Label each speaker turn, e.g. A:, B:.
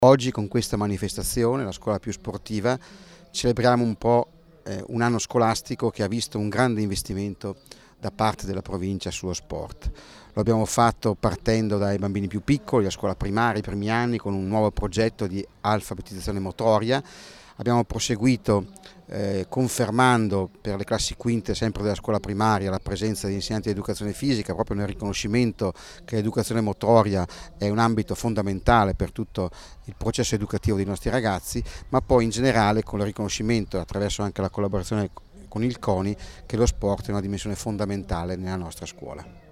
A: Oggi con questa manifestazione, la scuola più sportiva, celebriamo un po' un anno scolastico che ha visto un grande investimento da parte della provincia sullo sport. Lo abbiamo fatto partendo dai bambini più piccoli, la scuola primaria, i primi anni, con un nuovo progetto di alfabetizzazione motoria. Abbiamo proseguito confermando per le classi quinte sempre della scuola primaria la presenza di insegnanti di educazione fisica, proprio nel riconoscimento che l'educazione motoria è un ambito fondamentale per tutto il processo educativo dei nostri ragazzi, ma poi in generale con il riconoscimento, attraverso anche la collaborazione con il CONI, che lo sport è una dimensione fondamentale nella nostra scuola.